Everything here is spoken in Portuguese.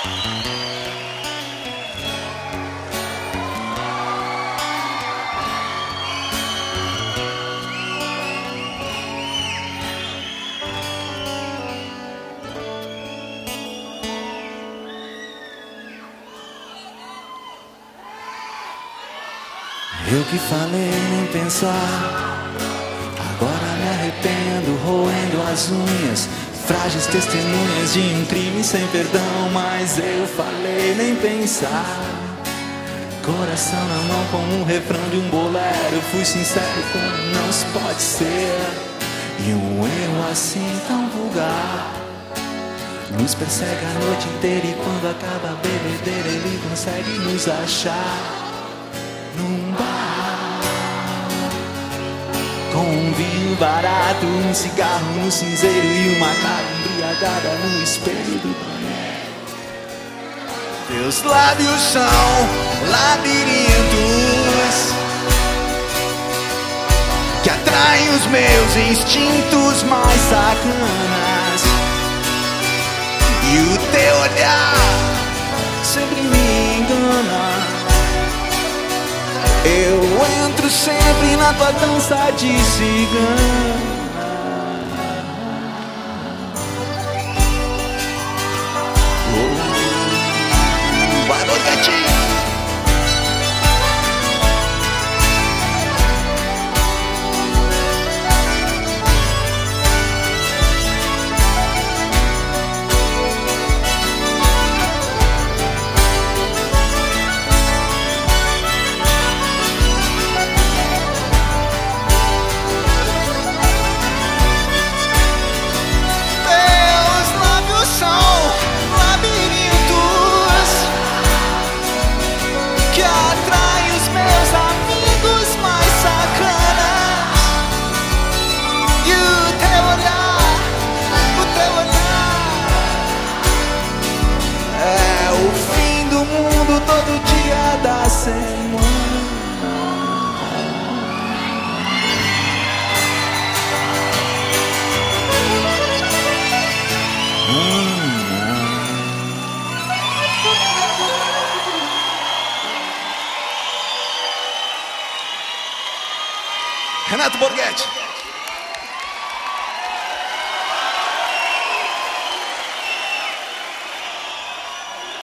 Eu que falei nem pensar, agora me arrependo, roendo as unhas, frágeis testemunhas de um crime sem perdão. Mas eu falei nem pensar, coração na mão como um refrão de um bolero. Fui sincero como não se pode ser, e um erro assim tão vulgar nos persegue a noite inteira, e quando acaba a bebedeira ele consegue nos achar num bar, com um vinho barato, um cigarro no cinzeiro e uma cara embriagada no espelho do banheiro. Teus lábios são labirintos que atraem os meus instintos mais sacanas, e o teu olhar sempre me engana. Eu entro sempre na tua dança de cigana. Vai, Boquete! Todo dia da semana. Renato Borghetti.